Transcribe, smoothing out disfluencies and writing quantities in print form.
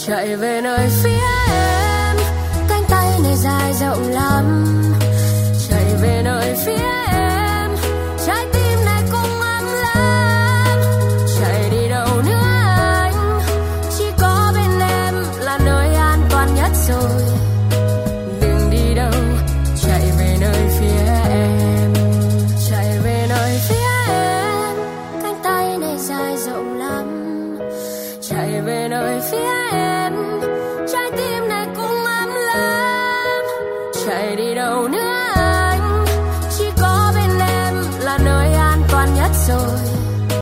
chạy về nơi phía em, cánh tay này dài rộng lắm, chạy về nơi phía